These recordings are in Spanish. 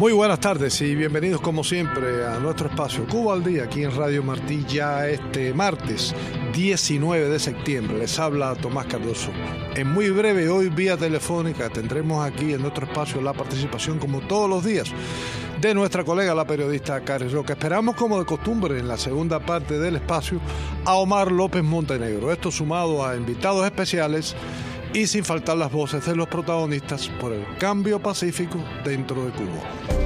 Muy buenas tardes y bienvenidos como siempre a nuestro espacio Cuba al Día aquí en Radio Martí, ya este martes 19 de septiembre. Les habla Tomás Cardoso. En muy breve, hoy vía telefónica, tendremos aquí en nuestro espacio la participación, como todos los días, de nuestra colega, la periodista Cari Roca. Esperamos, como de costumbre, en la segunda parte del espacio, a Omar López Montenegro. Esto sumado a invitados especiales y sin faltar las voces de los protagonistas por el cambio pacífico dentro de Cuba.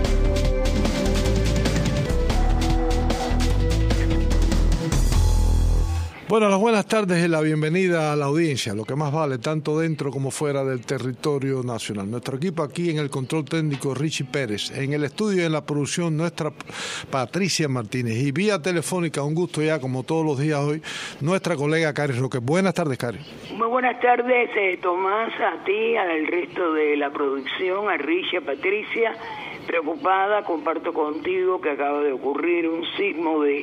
Bueno, las buenas tardes y la bienvenida a la audiencia, lo que más vale, tanto dentro como fuera del territorio nacional. Nuestro equipo aquí en el control técnico, Richie Pérez, en el estudio y en la producción, nuestra Patricia Martínez, y vía telefónica, un gusto ya, como todos los días hoy, nuestra colega Cari Roque. Buenas tardes, Cari. Muy buenas tardes, Tomás, a ti, al resto de la producción, a Richie, a Patricia. Preocupada, comparto contigo que acaba de ocurrir un sismo de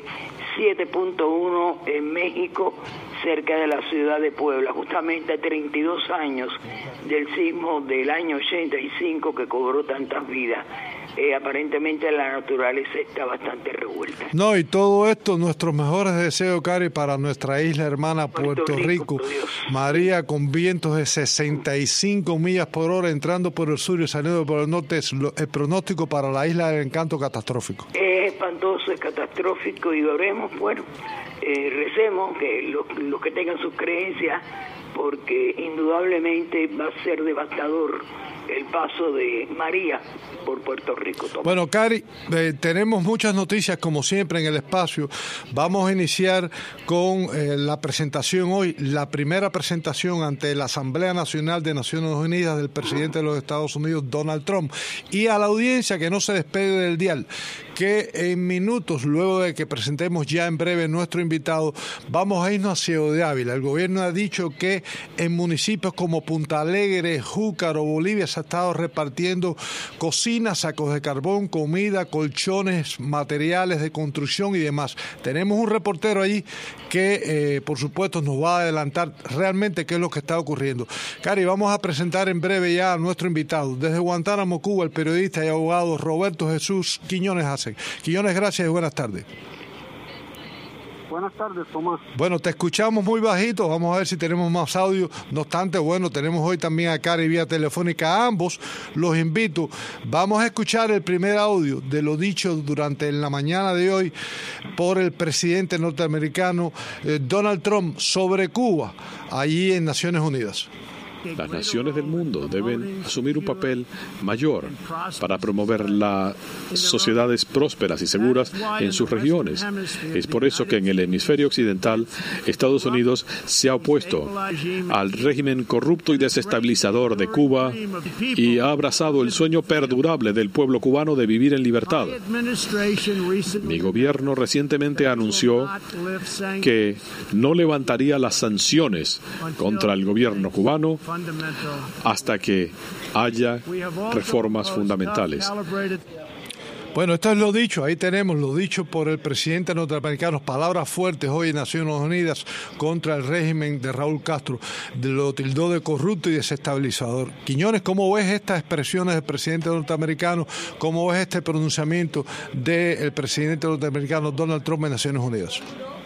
7.1 en México, cerca de la ciudad de Puebla, justamente a 32 años del sismo del año 85 que cobró tantas vidas. Aparentemente la naturaleza está bastante revuelta. No, y todo esto, nuestros mejores deseos, Cari, para nuestra isla hermana Puerto Rico. María, con vientos de 65 millas por hora entrando por el sur y saliendo por el norte, el pronóstico para la isla del Encanto catastrófico. Es espantoso, es catastrófico, y oremos, bueno, recemos que los que tengan sus creencias, porque indudablemente va a ser devastador el paso de María por Puerto Rico. Bueno, Cari, tenemos muchas noticias como siempre en el espacio. Vamos a iniciar con la presentación hoy, la primera presentación ante la Asamblea Nacional de Naciones Unidas del presidente de los Estados Unidos, Donald Trump, y a la audiencia que no se despegue del dial, que en minutos, luego de que presentemos ya en breve nuestro invitado, vamos a irnos a Ciego de Ávila. El gobierno ha dicho que en municipios como Punta Alegre, Júcar o Bolivia se ha estado repartiendo cocinas, sacos de carbón, comida, colchones, materiales de construcción y demás. Tenemos un reportero allí que, por supuesto, nos va a adelantar realmente qué es lo que está ocurriendo. Cari, vamos a presentar en breve ya a nuestro invitado. Desde Guantánamo, Cuba, el periodista y abogado Roberto Jesús Quiñones Hace. Quiñones, gracias y buenas tardes. Buenas tardes, Tomás. Bueno, te escuchamos muy bajito, vamos a ver si tenemos más audio. No obstante, bueno, tenemos hoy también a Cari vía telefónica. A ambos los invito. Vamos a escuchar el primer audio de lo dicho durante la mañana de hoy por el presidente norteamericano Donald Trump sobre Cuba, allí en Naciones Unidas. Las naciones del mundo deben asumir un papel mayor para promover las sociedades prósperas y seguras en sus regiones. Es por eso que en el hemisferio occidental, Estados Unidos se ha opuesto al régimen corrupto y desestabilizador de Cuba y ha abrazado el sueño perdurable del pueblo cubano de vivir en libertad. Mi gobierno recientemente anunció que no levantaría las sanciones contra el gobierno cubano hasta que haya reformas fundamentales. Bueno, esto es lo dicho, ahí tenemos lo dicho por el presidente norteamericano, palabras fuertes hoy en Naciones Unidas contra el régimen de Raúl Castro, lo tildó de corrupto y desestabilizador. Quiñones, ¿cómo ves estas expresiones del presidente norteamericano? ¿Cómo ves este pronunciamiento del presidente norteamericano Donald Trump en Naciones Unidas?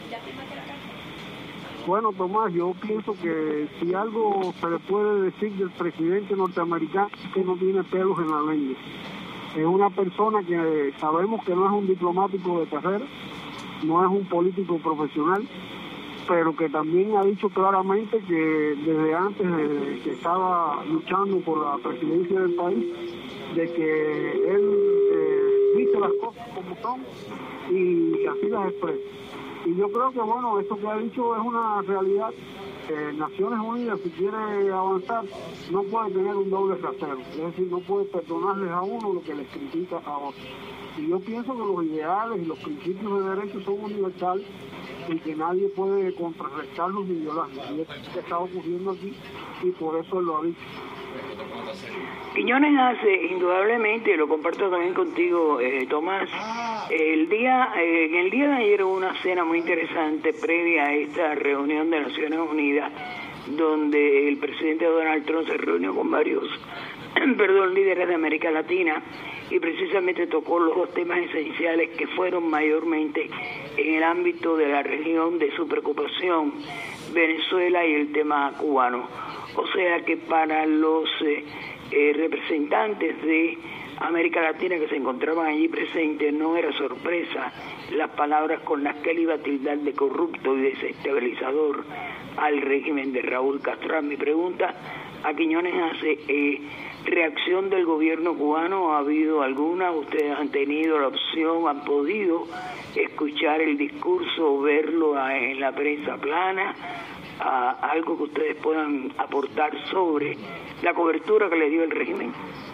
Bueno, Tomás, yo pienso que si algo se le puede decir del presidente norteamericano es que no tiene pelos en la lengua. Es una persona que sabemos que no es un diplomático de carrera, no es un político profesional, pero que también ha dicho claramente que desde antes de que estaba luchando por la presidencia del país, de que él dice las cosas como son y así las expresa. Y yo creo que, bueno, eso que ha dicho es una realidad. Naciones Unidas, si quiere avanzar, no puede tener un doble rasero. Es decir, no puede perdonarles a uno lo que les critica a otro. Y yo pienso que los ideales y los principios de derecho son universales y que nadie puede contrarrestarlos ni violarlos. Y eso es lo que está ocurriendo aquí y por eso él lo ha dicho. Quiñones hace, indudablemente, lo comparto también contigo, Tomás, en el día de ayer hubo una cena muy interesante previa a esta reunión de Naciones Unidas, donde el presidente Donald Trump se reunió con varios líderes de América Latina, y precisamente tocó los dos temas esenciales que fueron mayormente en el ámbito de la región de su preocupación, Venezuela y el tema cubano. O sea que para los representantes de América Latina que se encontraban allí presentes no era sorpresa las palabras con las que él iba a tildar de corrupto y desestabilizador al régimen de Raúl Castro. Mi pregunta a Quiñones hace, ¿reacción del gobierno cubano ha habido alguna? ¿Ustedes han tenido la opción, han podido escuchar el discurso o verlo en la prensa plana? Algo que ustedes puedan aportar sobre la cobertura que le dio el régimen.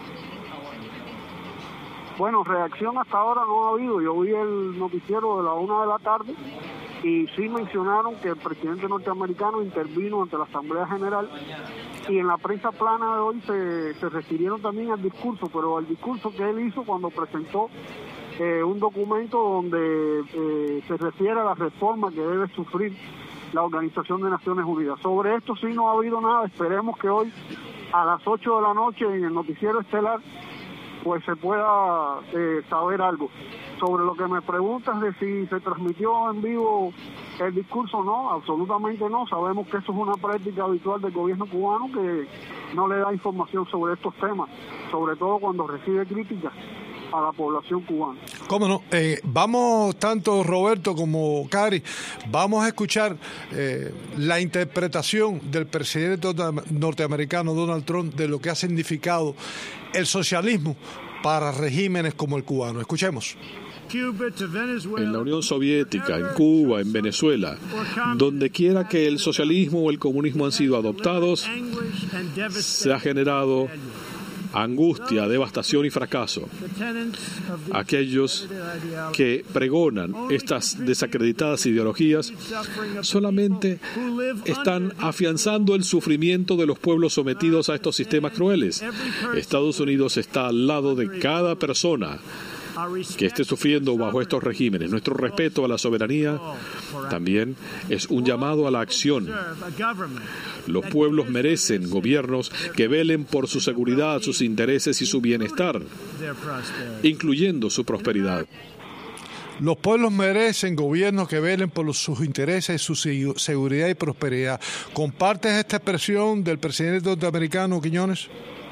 Bueno, reacción hasta ahora no ha habido. Yo vi el noticiero de la 1 de la tarde y sí mencionaron que el presidente norteamericano intervino ante la Asamblea General, y en la prensa plana de hoy se refirieron también al discurso, pero al discurso que él hizo cuando presentó un documento donde se refiere a la reforma que debe sufrir la Organización de Naciones Unidas. Sobre esto sí no ha habido nada. Esperemos que hoy a las 8 de la noche en el noticiero estelar pues se pueda saber algo. Sobre lo que me preguntas de si se transmitió en vivo el discurso, no, absolutamente no. Sabemos que eso es una práctica habitual del gobierno cubano, que no le da información sobre estos temas, sobre todo cuando recibe críticas a la población cubana. ¿Cómo no? Vamos, tanto Roberto como Cari, vamos a escuchar la interpretación del presidente norteamericano Donald Trump de lo que ha significado el socialismo para regímenes como el cubano. Escuchemos. En la Unión Soviética, en Cuba, en Venezuela, donde quiera que el socialismo o el comunismo han sido adoptados, se ha generado angustia, devastación y fracaso. Aquellos que pregonan estas desacreditadas ideologías solamente están afianzando el sufrimiento de los pueblos sometidos a estos sistemas crueles. Estados Unidos está al lado de cada persona que esté sufriendo bajo estos regímenes. Nuestro respeto a la soberanía también es un llamado a la acción. Los pueblos merecen gobiernos que velen por su seguridad, sus intereses y su bienestar, incluyendo su prosperidad. Los pueblos merecen gobiernos que velen por sus intereses, su seguridad y prosperidad. ¿Compartes esta expresión del presidente norteamericano, Quiñones?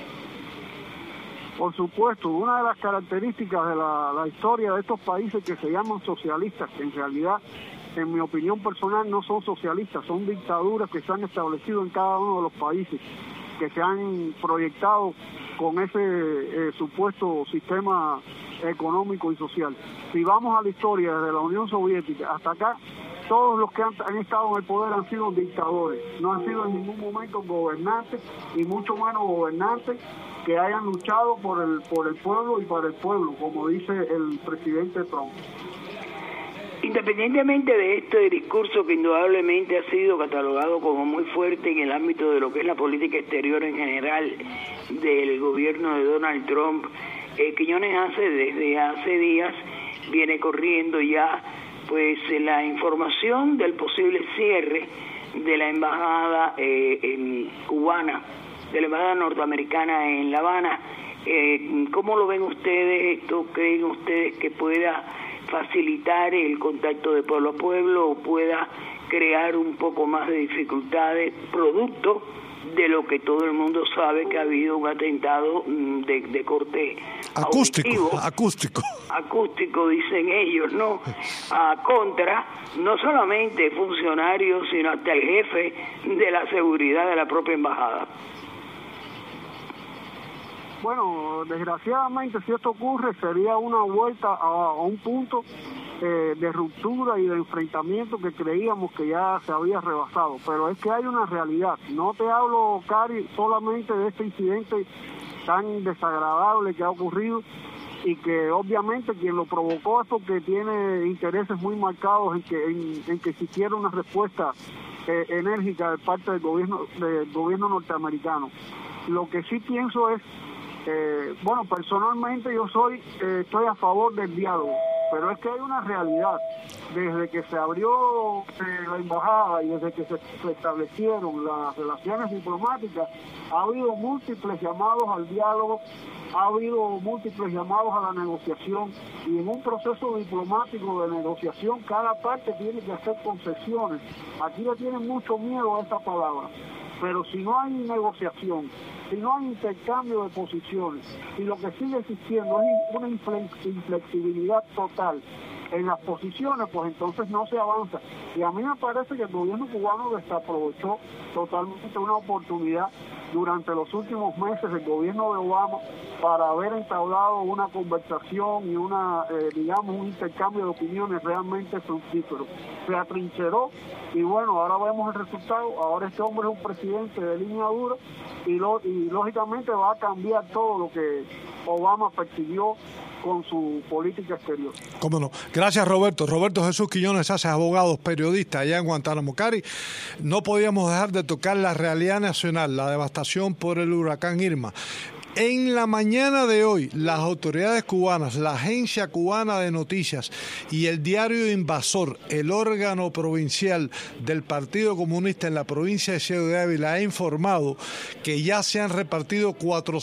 Por supuesto, una de las características de la historia de estos países que se llaman socialistas, que en realidad, en mi opinión personal, no son socialistas, son dictaduras que se han establecido en cada uno de los países, que se han proyectado con ese supuesto sistema económico y social. Si vamos a la historia desde la Unión Soviética hasta acá, todos los que han estado en el poder han sido dictadores, no han sido en ningún momento gobernantes, y mucho menos gobernantes que hayan luchado por el pueblo y para el pueblo, como dice el presidente Trump. Independientemente de este discurso que indudablemente ha sido catalogado como muy fuerte en el ámbito de lo que es la política exterior en general del gobierno de Donald Trump, Quiñones desde hace días viene corriendo ya pues la información del posible cierre de la embajada cubana, de la embajada norteamericana en La Habana. ¿Cómo lo ven ustedes esto? ¿Creen ustedes que pueda facilitar el contacto de pueblo a pueblo o pueda crear un poco más de dificultades, producto de lo que todo el mundo sabe, que ha habido un atentado de corte acústico, dicen ellos, ¿no? Contra no solamente funcionarios, sino hasta el jefe de la seguridad de la propia embajada. Bueno, desgraciadamente, si esto ocurre, sería una vuelta a un punto de ruptura y de enfrentamiento que creíamos que ya se había rebasado. Pero es que hay una realidad. No te hablo, Cari, solamente de este incidente tan desagradable que ha ocurrido, y que obviamente quien lo provocó es porque tiene intereses muy marcados en que existiera una respuesta enérgica de parte del gobierno norteamericano. Lo que sí pienso es, bueno, personalmente yo estoy a favor del diálogo, pero es que hay una realidad. Desde que se abrió la embajada y desde que se establecieron las relaciones diplomáticas, ha habido múltiples llamados al diálogo ha habido múltiples llamados a la negociación, y en un proceso diplomático de negociación cada parte tiene que hacer concesiones. Aquí le tienen mucho miedo a esa palabra, pero si no hay negociación, si no hay intercambio de posiciones, si lo que sigue existiendo es una inflexibilidad total en las posiciones, pues entonces no se avanza. Y a mí me parece que el gobierno cubano desaprovechó totalmente una oportunidad durante los últimos meses del gobierno de Obama para haber entablado una conversación y un intercambio de opiniones realmente fructífero. Se atrincheró y bueno, ahora vemos el resultado. Ahora este hombre es un presidente de línea dura y lógicamente va a cambiar todo lo que Obama persiguió con su política exterior. Cómo no. Gracias, Roberto. Roberto Jesús Quiñones Haces, abogado, periodista allá en Guantánamo. Cari, no podíamos dejar de tocar la realidad nacional, la devastación por el huracán Irma. En la mañana de hoy, las autoridades cubanas, la Agencia Cubana de Noticias y el diario Invasor, el órgano provincial del Partido Comunista en la provincia de Ciudad de Ávila, ha informado que ya se han repartido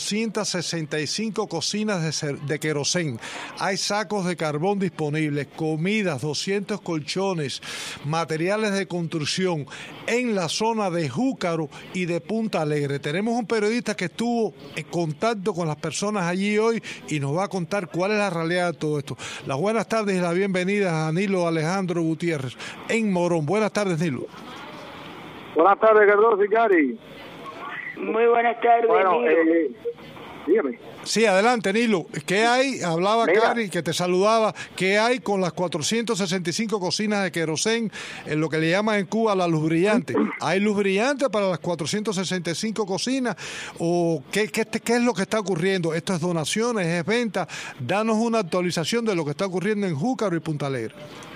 465 cocinas de querosén. Hay sacos de carbón disponibles, comidas, 200 colchones, materiales de construcción en la zona de Júcaro y de Punta Alegre. Tenemos un periodista que estuvo en contacto con las personas allí hoy y nos va a contar cuál es la realidad de todo esto. Las buenas tardes y la bienvenida a Nilo Alejandro Gutiérrez en Morón. Buenas tardes, Nilo. Buenas tardes, Carlos y Cari. Muy buenas tardes, Nilo. Dígame. Sí, adelante, Nilo. ¿Qué hay? Hablaba Cari, que te saludaba. ¿Qué hay con las 465 cocinas de querosén en lo que le llaman en Cuba la luz brillante? ¿Hay luz brillante para las 465 cocinas? ¿O qué es lo que está ocurriendo? ¿Esto es donaciones? ¿Es venta? Danos una actualización de lo que está ocurriendo en Júcaro y Punta Alegre.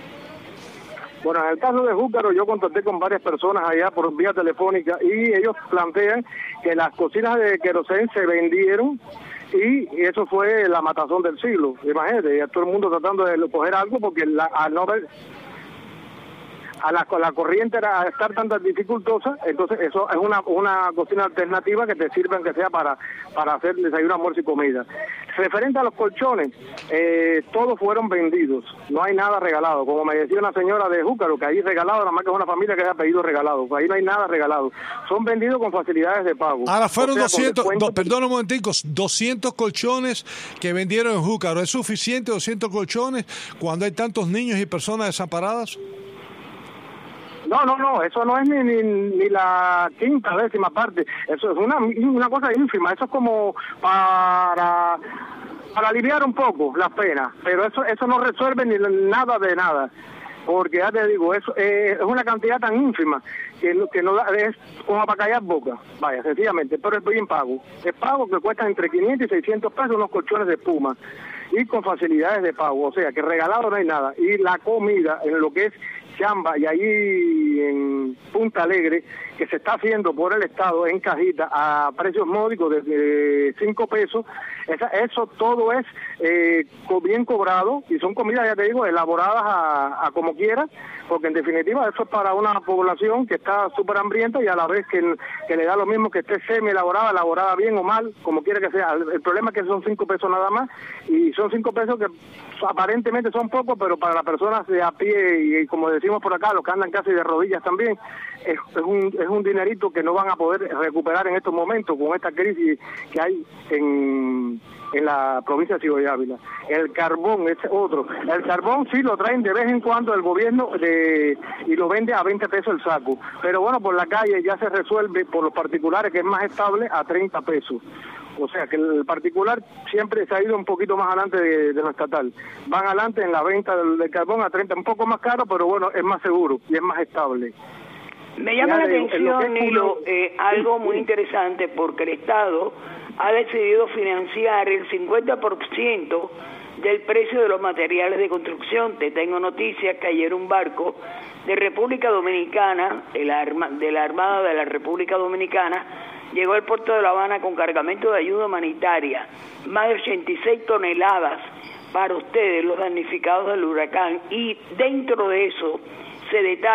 Bueno, en el caso de Júcaro yo contacté con varias personas allá por vía telefónica y ellos plantean que las cocinas de querosén se vendieron y eso fue la matazón del siglo. Imagínate, ya todo el mundo tratando de coger algo porque al no ver la corriente era estar tan dificultosa, entonces eso es una cocina alternativa que te sirve que sea para hacer desayuno, almuerzo y comida. Referente a los colchones, todos fueron vendidos, no hay nada regalado, como me decía una señora de Júcaro, que ahí regalado, nada más que es una familia que ha pedido regalado, ahí no hay nada regalado, son vendidos con facilidades de pago. Ahora fueron 200 colchones que vendieron en Júcaro. ¿Es suficiente 200 colchones cuando hay tantos niños y personas desamparadas? No, eso no es ni la 1/10 parte, eso es una cosa ínfima, eso es como para aliviar un poco las penas, pero eso no resuelve ni nada de nada, porque ya te digo, eso es una cantidad tan ínfima que no da, es como para callar boca, vaya, sencillamente, pero es bien pago, es pago que cuesta entre 500 y 600 pesos unos colchones de espuma, y con facilidades de pago, o sea que regalado no hay nada, y la comida en lo que es Chamba y ahí en Punta Alegre, que se está haciendo por el Estado en cajita a precios módicos de 5 pesos, eso todo es bien cobrado y son comidas, ya te digo, elaboradas a como quiera, porque en definitiva eso es para una población que está súper hambrienta y a la vez que le da lo mismo que esté elaborada bien o mal, como quiera que sea. El problema es que son 5 pesos nada más y son 5 pesos que aparentemente son pocos, pero para las personas de a pie y como decimos por acá, los que andan casi de rodillas también, es un dinerito que no van a poder recuperar en estos momentos con esta crisis que hay en la provincia de Ciudad de Ávila. El carbón es otro. El carbón sí lo traen de vez en cuando el gobierno y lo vende a 20 pesos el saco. Pero bueno, por la calle ya se resuelve por los particulares, que es más estable, a 30 pesos. O sea que el particular siempre se ha ido un poquito más adelante de lo estatal. Van adelante en la venta del carbón a 30, un poco más caro, pero bueno, es más seguro y es más estable. Me llama la atención, Nilo, algo muy interesante, porque el Estado ha decidido financiar el 50% del precio de los materiales de construcción. Te tengo noticias que ayer un barco de República Dominicana, de la Armada de la República Dominicana, llegó al puerto de La Habana con cargamento de ayuda humanitaria, más de 86 toneladas para ustedes, los damnificados del huracán, y dentro de eso se detalla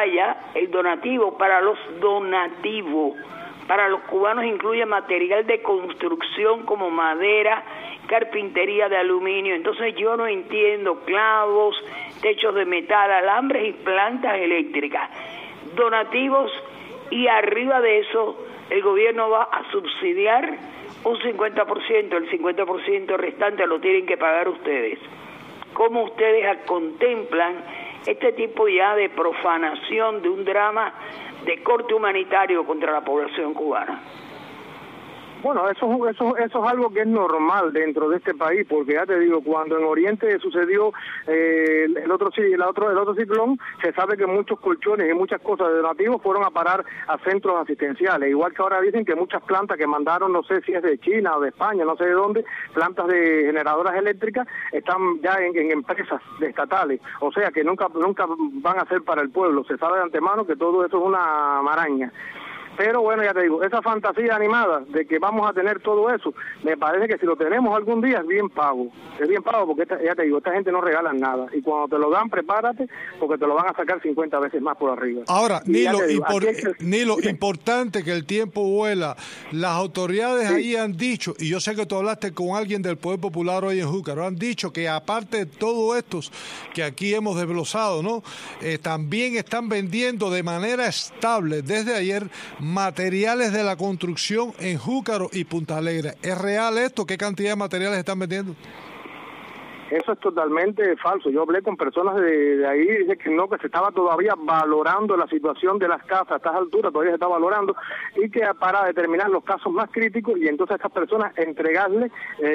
el donativo para los donativos. Para los cubanos incluye material de construcción como madera, carpintería de aluminio. Entonces yo no entiendo, clavos, techos de metal, alambres y plantas eléctricas. Donativos, y arriba de eso el gobierno va a subsidiar un 50%, el 50% restante lo tienen que pagar ustedes. ¿Cómo ustedes contemplan este tipo ya de profanación de un drama de corte humanitario contra la población cubana? Bueno, eso es algo que es normal dentro de este país, porque ya te digo, cuando en Oriente sucedió el otro ciclón, se sabe que muchos colchones y muchas cosas de donativos fueron a parar a centros asistenciales, igual que ahora dicen que muchas plantas que mandaron, no sé si es de China o de España, no sé de dónde, plantas de generadoras eléctricas, están ya en empresas estatales, o sea que nunca van a ser para el pueblo, se sabe de antemano que todo eso es una maraña. Pero bueno, ya te digo, esa fantasía animada de que vamos a tener todo eso, me parece que si lo tenemos algún día es bien pago porque ya te digo, esta gente no regala nada, y cuando te lo dan, prepárate, porque te lo van a sacar 50 veces más por arriba. Ahora, Nilo, importante que el tiempo vuela, las autoridades ahí han dicho, y yo sé que tú hablaste con alguien del Poder Popular hoy en Júcar, han dicho que aparte de todo estos que aquí hemos desglosado, ¿no? También están vendiendo de manera estable desde ayer materiales de la construcción en Júcaro y Punta Alegre. ¿Es real esto? ¿Qué cantidad de materiales están vendiendo? Eso es totalmente falso. Yo hablé con personas de ahí y dice que no, que se estaba todavía valorando la situación de las casas a estas alturas, todavía se está valorando, y que para determinar los casos más críticos y entonces a estas personas entregarles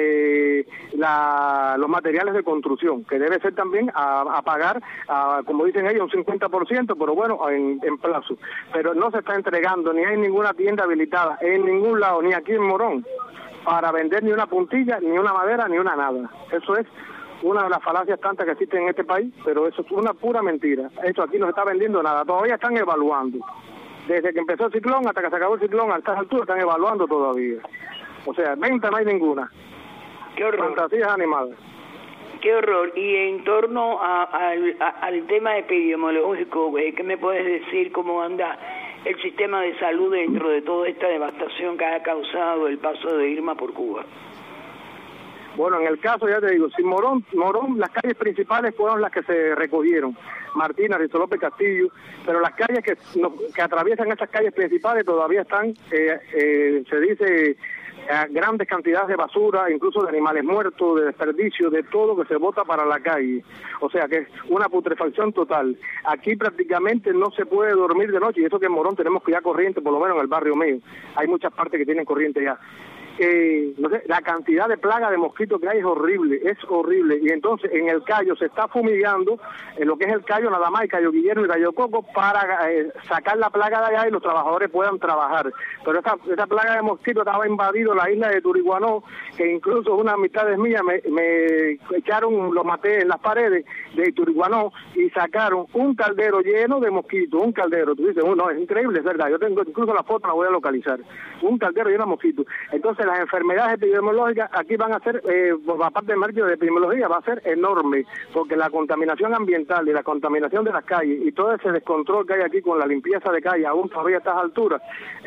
los materiales de construcción, que debe ser también a pagar, como dicen ellos, un 50%, pero bueno, en plazo. Pero no se está entregando, ni hay ninguna tienda habilitada en ningún lado, ni aquí en Morón, para vender ni una puntilla, ni una madera, ni una nada. Eso es una de las falacias tantas que existen en este país, pero eso es una pura mentira. Esto aquí no se está vendiendo nada, todavía están evaluando. Desde que empezó el ciclón hasta que se acabó el ciclón, a estas alturas están evaluando todavía. O sea, venta no hay ninguna. ¡Qué horror! Fantasías animadas. ¡Qué horror! Y en torno al tema epidemiológico, ¿qué me puedes decir? ¿Cómo anda el sistema de salud dentro de toda esta devastación que ha causado el paso de Irma por Cuba? Bueno, en el caso, ya te digo, si Morón, las calles principales fueron las que se recogieron, Martina, Risto López Castillo, pero las calles que atraviesan esas calles principales todavía están, se dice, grandes cantidades de basura, incluso de animales muertos, de desperdicio, de todo que se bota para la calle. O sea que es una putrefacción total. Aquí prácticamente no se puede dormir de noche, y eso que en Morón tenemos que ya corriente, por lo menos en el barrio mío. Hay muchas partes que tienen corriente ya. No sé, la cantidad de plaga de mosquitos que hay es horrible, y entonces en el Cayo se está fumigando, en lo que es el Cayo nada más, el Cayo Guillermo y Cayo Coco, para sacar la plaga de allá y los trabajadores puedan trabajar. Pero esa plaga de mosquitos estaba invadido la isla de Turiguanó, que incluso unas amistades mías me echaron, lo maté en las paredes de Turiguanó y sacaron un caldero lleno de mosquitos, un caldero. Tú dices, no, es increíble, es verdad, yo tengo incluso la foto, la voy a localizar, un caldero lleno de mosquitos. Entonces las enfermedades epidemiológicas aquí van a ser, por la parte del marco de epidemiología, va a ser enorme, porque la contaminación ambiental y la contaminación de las calles y todo ese descontrol que hay aquí con la limpieza de calles, aún todavía a estas alturas,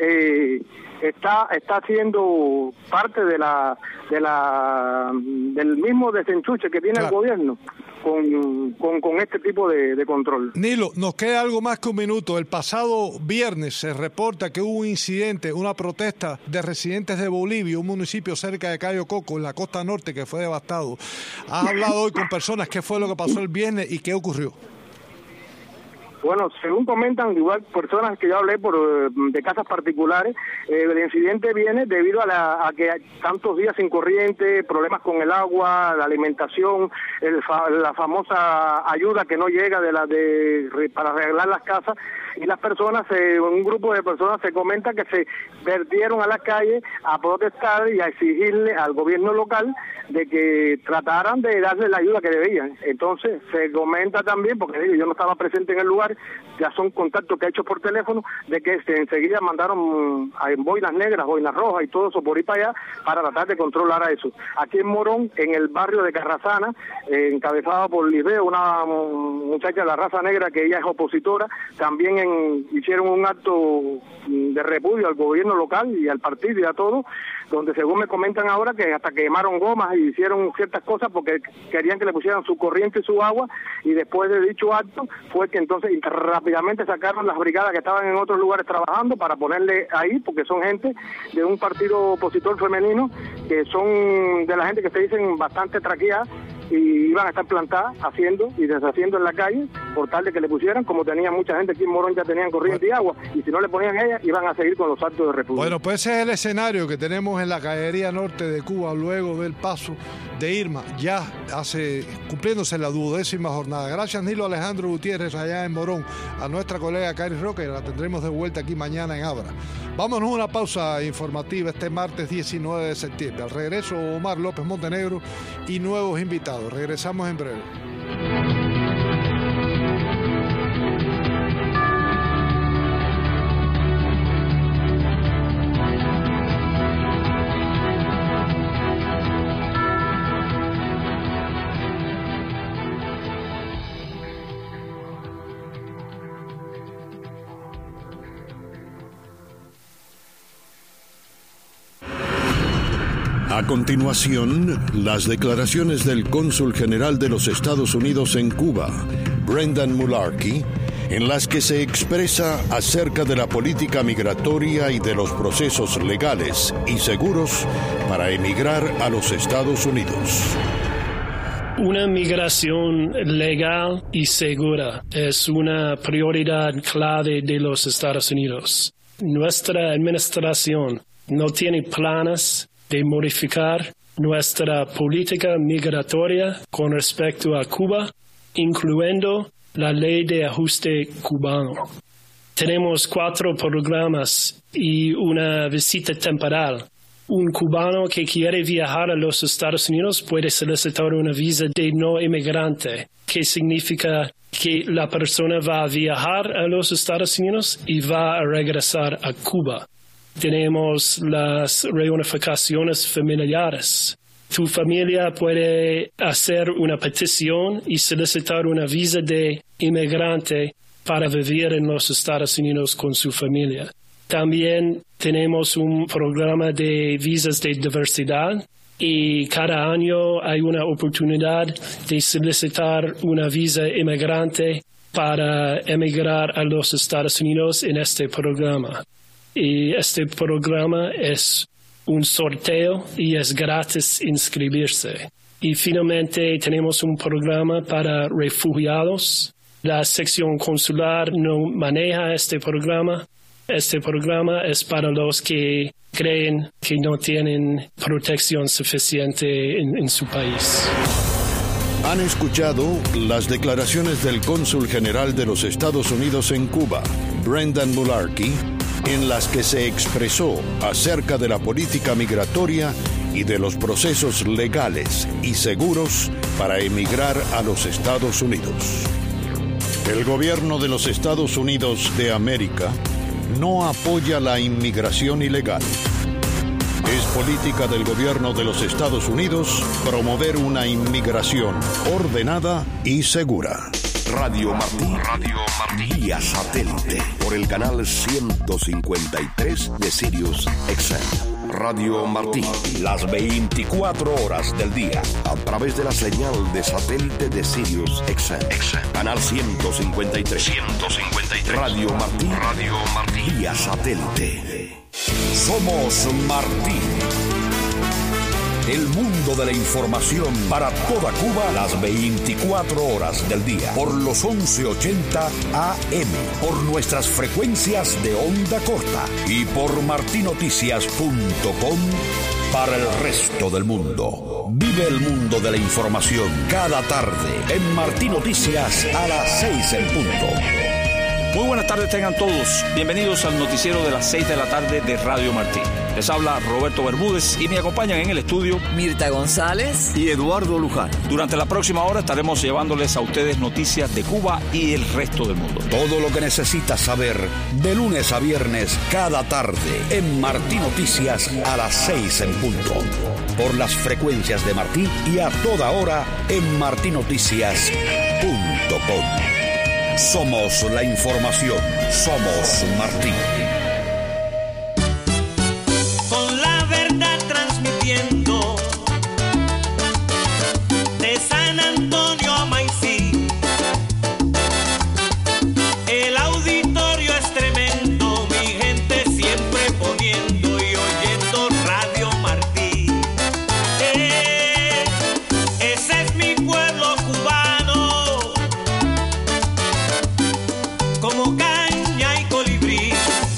está siendo parte del mismo desenchuche que tiene el gobierno con este tipo de control. Nilo, nos queda algo más que un minuto. El pasado viernes se reporta que hubo un incidente, una protesta de residentes de Bolivia, un municipio cerca de Cayo Coco, en la costa norte, que fue devastado. ¿Has hablado hoy con personas qué fue lo que pasó el viernes y qué ocurrió? Bueno, según comentan, igual personas que yo hablé de casas particulares, el incidente viene debido a que hay tantos días sin corriente, problemas con el agua, la alimentación, la famosa ayuda que no llega para arreglar las casas, y las personas, un grupo de personas se comenta que se vertieron a la calle a protestar y a exigirle al gobierno local de que trataran de darle la ayuda que debían. Entonces se comenta también, porque yo no estaba presente en el lugar, ya son contactos que ha hecho por teléfono, de que enseguida mandaron boinas negras, boinas rojas y todo eso por ahí para allá, para tratar de controlar a eso. Aquí en Morón, en el barrio de Carrasana, encabezada por Lisbeth, una muchacha de la raza negra que ella es opositora, también hicieron un acto de repudio al gobierno local y al partido y a todo, donde según me comentan ahora que hasta quemaron gomas y hicieron ciertas cosas porque querían que le pusieran su corriente y su agua, y después de dicho acto fue que entonces rápidamente sacaron las brigadas que estaban en otros lugares trabajando para ponerle ahí, porque son gente de un partido opositor femenino que son de la gente que se dicen bastante traqueadas, y iban a estar plantadas haciendo y deshaciendo en la calle por tal de que le pusieran, como tenía mucha gente aquí en Morón, ya tenían corriente y agua, y si no le ponían ellas iban a seguir con los actos de repudio. Bueno, pues ese es el escenario que tenemos en la cañería norte de Cuba luego del paso de Irma, ya cumpliéndose la 12ª jornada. Gracias, Nilo Alejandro Gutiérrez, allá en Morón, a nuestra colega Cari Roque, la tendremos de vuelta aquí mañana en Abra. Vámonos a una pausa informativa este martes 19 de septiembre. Al regreso, Omar López Montenegro y nuevos invitados. Regresamos en breve. A continuación, las declaraciones del cónsul general de los Estados Unidos en Cuba, Brendan Mularkey, en las que se expresa acerca de la política migratoria y de los procesos legales y seguros para emigrar a los Estados Unidos. Una migración legal y segura es una prioridad clave de los Estados Unidos. Nuestra administración no tiene planes de modificar nuestra política migratoria con respecto a Cuba, incluyendo la ley de ajuste cubano. Tenemos 4 programas y una visita temporal. Un cubano que quiere viajar a los Estados Unidos puede solicitar una visa de no inmigrante, que significa que la persona va a viajar a los Estados Unidos y va a regresar a Cuba. Tenemos las reunificaciones familiares. Tu familia puede hacer una petición y solicitar una visa de inmigrante para vivir en los Estados Unidos con su familia. También tenemos un programa de visas de diversidad y cada año hay una oportunidad de solicitar una visa inmigrante para emigrar a los Estados Unidos en este programa. Y este programa es un sorteo y es gratis inscribirse. Y finalmente tenemos un programa para refugiados. La sección consular no maneja este programa. Este programa es para los que creen que no tienen protección suficiente en su país. Han escuchado las declaraciones del cónsul general de los Estados Unidos en Cuba, Brendan Mularkey, en las que se expresó acerca de la política migratoria y de los procesos legales y seguros para emigrar a los Estados Unidos. El gobierno de los Estados Unidos de América no apoya la inmigración ilegal. Es política del gobierno de los Estados Unidos promover una inmigración ordenada y segura. Radio Martí vía satélite por el canal 153 de Sirius XM. Radio Martí, las 24 horas del día, a través de la señal de satélite de Sirius XM. Canal 153. Radio Martí vía satélite. Somos Martí. El mundo de la información para toda Cuba, las 24 horas del día, por los 1180 AM, por nuestras frecuencias de onda corta y por martinoticias.com para el resto del mundo. Vive el mundo de la información cada tarde en Martí Noticias a las 6 en punto. Muy buenas tardes tengan todos. Bienvenidos al noticiero de las 6 de la tarde de Radio Martí. Les habla Roberto Bermúdez y me acompañan en el estudio Mirta González y Eduardo Luján. Durante la próxima hora estaremos llevándoles a ustedes noticias de Cuba y el resto del mundo. Todo lo que necesitas saber de lunes a viernes cada tarde en Martí Noticias a las 6 en punto. Por las frecuencias de Martí y a toda hora en martinoticias.com. Somos la información. Somos Martí. Con la verdad transmitiendo de San Antonio a Maicí. El auditorio es tremendo, mi gente siempre poniendo y oyendo Radio Martí. Ese es mi pueblo cubano, como caña y colibrí,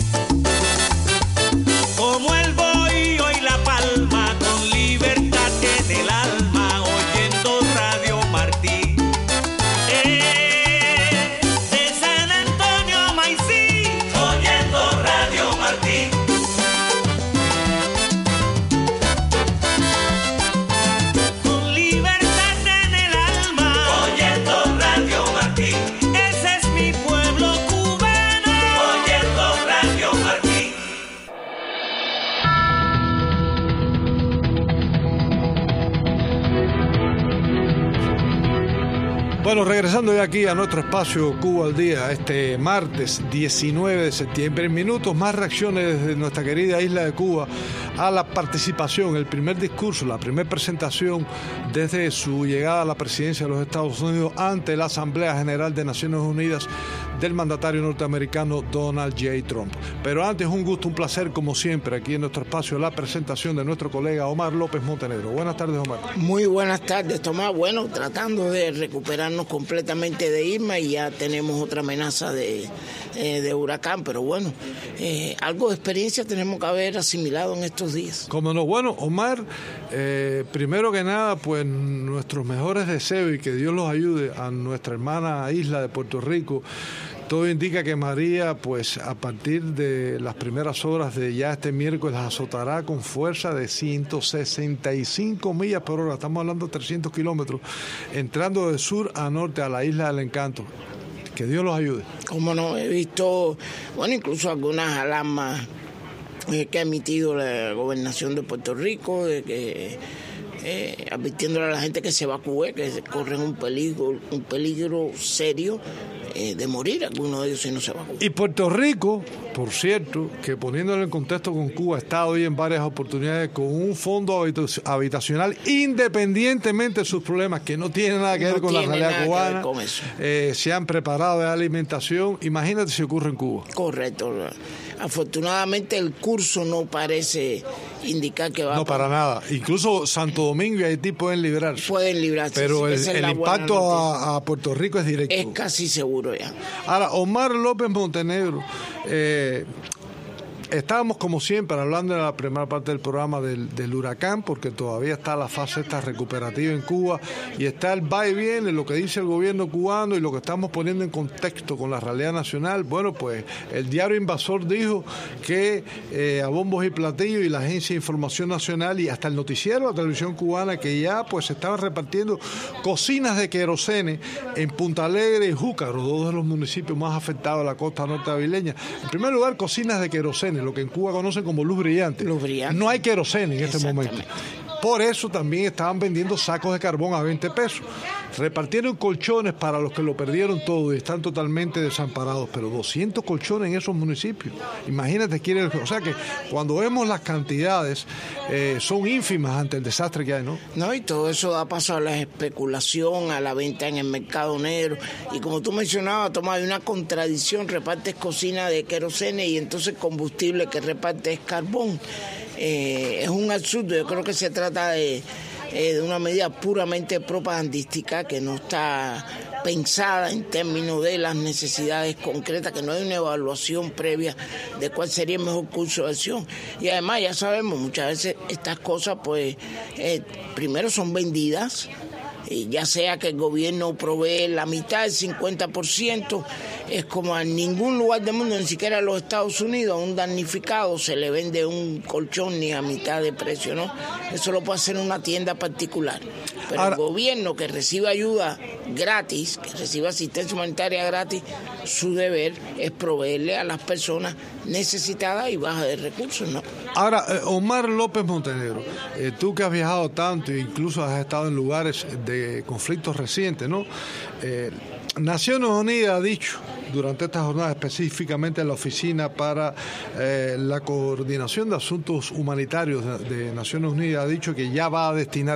como el bohío y la palma, con libertad en el alma, oyendo Radio Martí. De San Antonio a Maicí, oyendo Radio Martí. Con libertad en el alma, oyendo Radio Martí. Ese es mi pueblo cubano, oyendo Radio Martí. Bueno, regresando ya aquí a nuestro espacio Cuba al Día, este martes 19 de septiembre, en minutos más reacciones desde nuestra querida isla de Cuba a la participación, el primer discurso, la primera presentación desde su llegada a la presidencia de los Estados Unidos ante la Asamblea General de Naciones Unidas del mandatario norteamericano Donald J. Trump. Pero antes, un gusto, un placer, como siempre, aquí en nuestro espacio, la presentación de nuestro colega Omar López Montenegro. Buenas tardes, Omar. Muy buenas tardes, Tomás. Bueno, tratando de recuperarnos completamente de Irma y ya tenemos otra amenaza de huracán, pero bueno, algo de experiencia tenemos que haber asimilado en estos días. Como no, bueno, Omar, primero que nada, pues nuestros mejores deseos y que Dios los ayude a nuestra hermana isla de Puerto Rico. Todo indica que María, pues a partir de las primeras horas de ya este miércoles, azotará con fuerza de 165 millas por hora, estamos hablando de 300 kilómetros, entrando de sur a norte a la Isla del Encanto. Que Dios los ayude. Como no, he visto, bueno, incluso algunas alarmas que ha emitido la gobernación de Puerto Rico, de que advirtiéndole a la gente que se evacúe, que corren un peligro serio de morir algunos de ellos si no se evacúan. Y Puerto Rico, por cierto, que poniéndolo en contexto con Cuba, está hoy en varias oportunidades con un fondo habitacional, independientemente de sus problemas, que no tienen nada que ver con la realidad cubana. Se han preparado de alimentación. Imagínate si ocurre en Cuba. Correcto. Afortunadamente el curso no parece indicar que va no, para nada. Incluso Santo Domingo y Haití pueden librarse. Pueden librarse. Pero el impacto a Puerto Rico es directo. Es casi seguro ya. Ahora, Omar López Montenegro, estábamos como siempre hablando en la primera parte del programa del huracán, porque todavía está la fase esta recuperativa en Cuba y está el va y viene, lo que dice el gobierno cubano y lo que estamos poniendo en contexto con la realidad nacional. Bueno, pues el diario Invasor dijo que a bombos y platillos y la Agencia de Información Nacional y hasta el noticiero, la televisión cubana, que ya pues se estaban repartiendo cocinas de querosene en Punta Alegre y Júcaro, dos de los municipios más afectados de la costa norte avileña. En primer lugar, cocinas de querosene, lo que en Cuba conocen como luz brillante. No hay querosene en este momento. Por eso también estaban vendiendo sacos de carbón a 20 pesos. Repartieron colchones para los que lo perdieron todo y están totalmente desamparados, pero 200 colchones en esos municipios. Imagínate, o sea que cuando vemos las cantidades son ínfimas ante el desastre que hay, ¿no? No, y todo eso da paso a la especulación, a la venta en el mercado negro. Y como tú mencionabas, Tomás, hay una contradicción: repartes cocina de querosene y entonces combustible que repartes carbón. Es un absurdo. Yo creo que se trata de una medida puramente propagandística que no está pensada en términos de las necesidades concretas, que no hay una evaluación previa de cuál sería el mejor curso de acción. Y además ya sabemos, muchas veces estas cosas pues primero son vendidas ya sea que el gobierno provee la mitad, el 50%, es como a ningún lugar del mundo, ni siquiera a los Estados Unidos, a un damnificado se le vende un colchón ni a mitad de precio, ¿no? Eso lo puede hacer en una tienda particular. Pero ahora, el gobierno que recibe ayuda gratis, que recibe asistencia humanitaria gratis, su deber es proveerle a las personas necesitadas y bajas de recursos, ¿no? Ahora, Omar López Montenegro, tú que has viajado tanto e incluso has estado en lugares de conflictos recientes, ¿no? Naciones Unidas ha dicho durante esta jornada, específicamente en la Oficina para la Coordinación de Asuntos Humanitarios de Naciones Unidas, ha dicho que ya va a destinar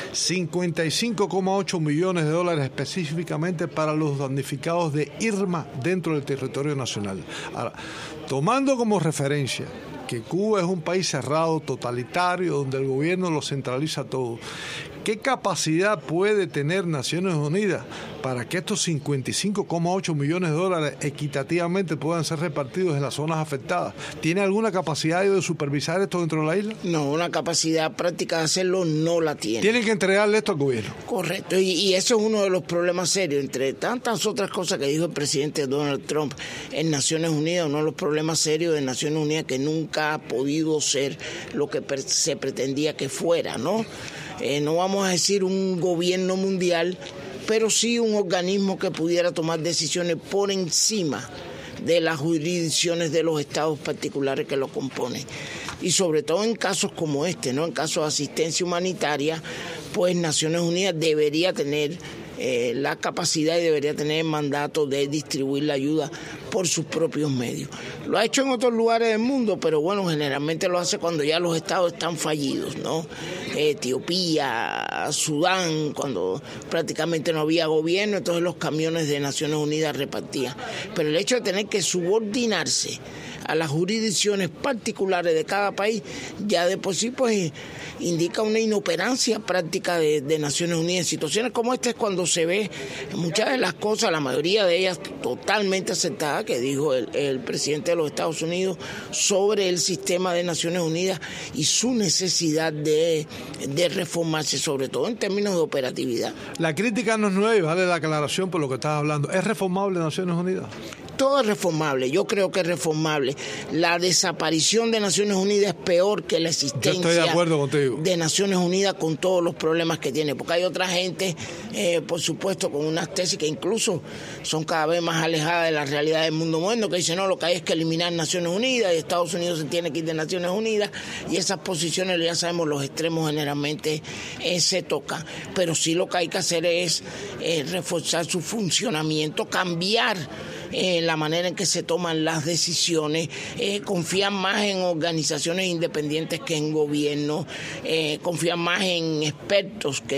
55,8 millones de dólares específicamente para los damnificados de Irma dentro del territorio nacional. Ahora, tomando como referencia que Cuba es un país cerrado, totalitario, donde el gobierno lo centraliza todo, ¿qué capacidad puede tener Naciones Unidas para que estos 55,8 millones de dólares equitativamente puedan ser repartidos en las zonas afectadas? ¿Tiene alguna capacidad de supervisar esto dentro de la isla? No, una capacidad práctica de hacerlo no la tiene. Tienen que entregarle esto al gobierno. Correcto, y eso es uno de los problemas serios, entre tantas otras cosas que dijo el presidente Donald Trump en Naciones Unidas. Uno de los problemas serios de Naciones Unidas que nunca ha podido ser lo que se pretendía que fuera, ¿no? No vamos a decir un gobierno mundial, pero sí un organismo que pudiera tomar decisiones por encima de las jurisdicciones de los estados particulares que lo componen. Y sobre todo en casos como este, ¿no? En casos de asistencia humanitaria, pues Naciones Unidas debería tener la capacidad y debería tener el mandato de distribuir la ayuda por sus propios medios. Lo ha hecho en otros lugares del mundo, pero bueno, generalmente lo hace cuando ya los estados están fallidos, ¿no? Etiopía, Sudán, cuando prácticamente no había gobierno, entonces los camiones de Naciones Unidas repartían. Pero el hecho de tener que subordinarse a las jurisdicciones particulares de cada país, ya de por sí pues indica una inoperancia práctica de Naciones Unidas. En situaciones como esta es cuando se ve muchas de las cosas, la mayoría de ellas totalmente aceptadas, que dijo el presidente de los Estados Unidos sobre el sistema de Naciones Unidas y su necesidad de reformarse, sobre todo en términos de operatividad. La crítica no es nueva y vale la aclaración por lo que estás hablando. ¿Es reformable Naciones Unidas? Todo es reformable, yo creo que es reformable. La desaparición de Naciones Unidas es peor que la existencia yo estoy de acuerdo contigo. De Naciones Unidas con todos los problemas que tiene, porque hay otra gente, por supuesto, con unas tesis que incluso son cada vez más alejadas de la realidad del mundo moderno, que dicen, no, lo que hay es que eliminar Naciones Unidas y Estados Unidos se tiene que ir de Naciones Unidas, y esas posiciones, ya sabemos, los extremos generalmente se tocan, pero sí lo que hay que hacer es reforzar su funcionamiento, cambiar la manera en que se toman las decisiones, confían más en organizaciones independientes que en gobierno, confían más en expertos que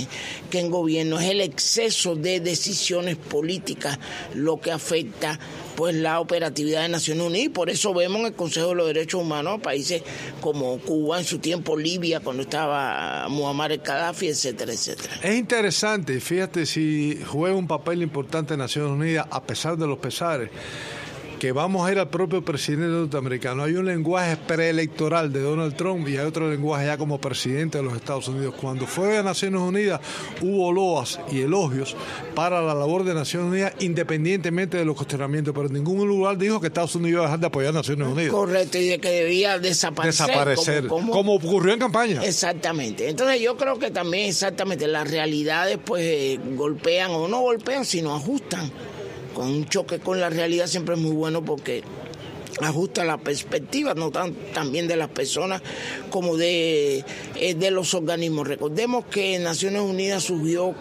en gobierno. Es el exceso de decisiones políticas lo que afecta pues la operatividad de Naciones Unidas, y por eso vemos en el Consejo de los Derechos Humanos a países como Cuba, en su tiempo Libia, cuando estaba Muammar el-Gaddafi, etcétera, etcétera. Es interesante, fíjate si juega un papel importante en Naciones Unidas, a pesar de los pesares, que vamos a ir al propio presidente norteamericano. Hay un lenguaje preelectoral de Donald Trump y hay otro lenguaje ya como presidente de los Estados Unidos. Cuando fue a Naciones Unidas hubo loas y elogios para la labor de Naciones Unidas independientemente de los cuestionamientos, pero en ningún lugar dijo que Estados Unidos iba a dejar de apoyar a Naciones Unidas. Correcto, y de que debía desaparecer. Como ocurrió en campaña. Exactamente. Entonces yo creo que también exactamente las realidades pues golpean o no golpean, sino ajustan. Con un choque con la realidad siempre es muy bueno porque ajusta la perspectiva, no también de las personas como de los organismos. Recordemos que Naciones Unidas surgió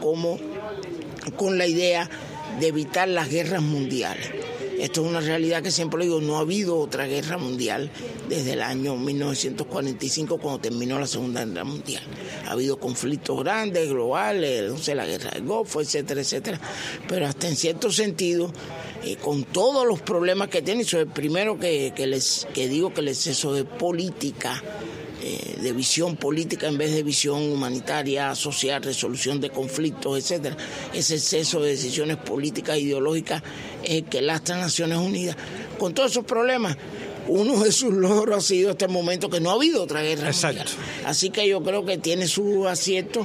con la idea de evitar las guerras mundiales. Esto es una realidad que siempre lo digo, no ha habido otra guerra mundial desde el año 1945 cuando terminó la Segunda Guerra Mundial. Ha habido conflictos grandes, globales, no sé, la guerra del Golfo, etcétera, etcétera, pero hasta en cierto sentido, con todos los problemas que tiene, eso es el primero que digo que el exceso de política, de visión política en vez de visión humanitaria, social, resolución de conflictos, etcétera. Ese exceso de decisiones políticas e ideológicas que lastra Naciones Unidas. Con todos esos problemas, uno de sus logros ha sido hasta el momento que no ha habido otra guerra mundial. Así que yo creo que tiene sus aciertos,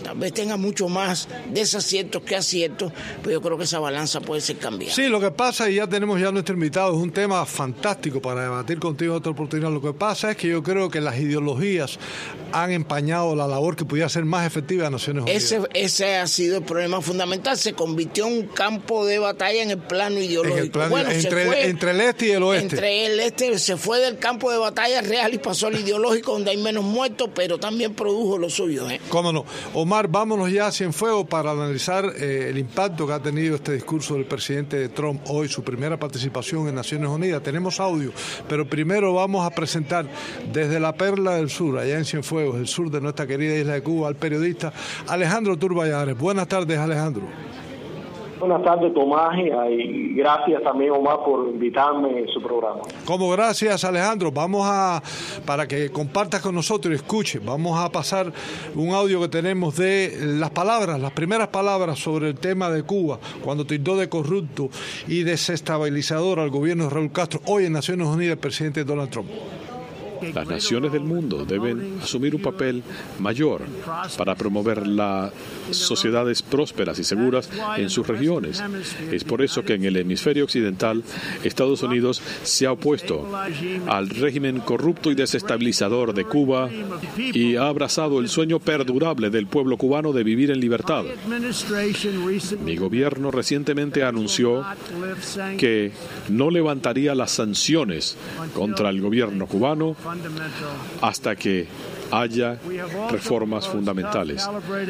tal vez tenga mucho más desaciertos que aciertos, pero yo creo que esa balanza puede ser cambiada. Sí, lo que pasa, y ya tenemos ya nuestro invitado, es un tema fantástico para debatir contigo en otra oportunidad. Lo que pasa es que yo creo que las ideologías han empañado la labor que pudiera ser más efectiva de Naciones Unidas. Ese ha sido el problema fundamental. Se convirtió en un campo de batalla en el plano ideológico. Entre el este y el oeste. Entre el este se fue del campo de batalla real y pasó al ideológico, donde hay menos muertos, pero también produjo lo suyo. Cómo no. Omar, vámonos ya a Cienfuegos para analizar el impacto que ha tenido este discurso del presidente Trump hoy, su primera participación en Naciones Unidas. Tenemos audio, pero primero vamos a presentar desde la Perla del Sur, allá en Cienfuegos, el sur de nuestra querida isla de Cuba, al periodista Alejandro Turbayares. Buenas tardes, Alejandro. Buenas tardes, Tomás, y gracias también, Omar, por invitarme en su programa. Como gracias, Alejandro. Para que compartas con nosotros y escuches, vamos a pasar un audio que tenemos de las primeras palabras sobre el tema de Cuba, cuando tildó de corrupto y desestabilizador al gobierno de Raúl Castro, hoy en Naciones Unidas el presidente Donald Trump. Las naciones del mundo deben asumir un papel mayor para promover las sociedades prósperas y seguras en sus regiones. Es por eso que en el hemisferio occidental Estados Unidos se ha opuesto al régimen corrupto y desestabilizador de Cuba y ha abrazado el sueño perdurable del pueblo cubano de vivir en libertad. Mi gobierno recientemente anunció que no levantaría las sanciones contra el gobierno cubano hasta que haya reformas fundamentales.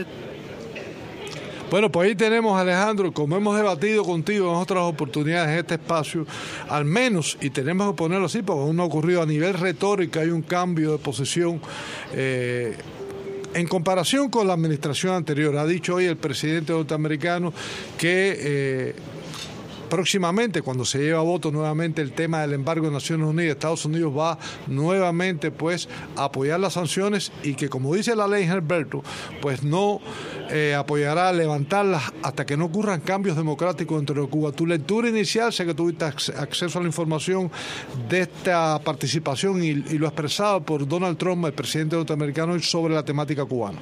Bueno, pues ahí tenemos, Alejandro, como hemos debatido contigo en otras oportunidades en este espacio, al menos, y tenemos que ponerlo así, porque aún no ha ocurrido a nivel retórica, hay un cambio de posición en comparación con la administración anterior. Ha dicho hoy el presidente norteamericano que próximamente, cuando se lleve a voto nuevamente el tema del embargo de Naciones Unidas, Estados Unidos va nuevamente pues a apoyar las sanciones y que, como dice la ley Herberto, pues no apoyará levantarlas hasta que no ocurran cambios democráticos dentro de Cuba. Tu lectura inicial, sé que tuviste acceso a la información de esta participación y lo expresado por Donald Trump, el presidente norteamericano, sobre la temática cubana.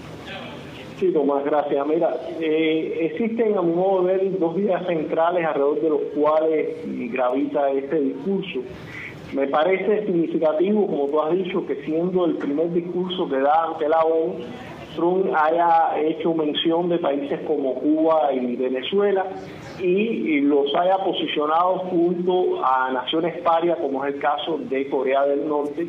Sí, Tomás, gracias. Mira, existen, a mi modo de ver, dos ideas centrales alrededor de los cuales gravita este discurso. Me parece significativo, como tú has dicho, que siendo el primer discurso que da ante la ONU, Trump haya hecho mención de países como Cuba y Venezuela y los haya posicionado junto a naciones parias, como es el caso de Corea del Norte,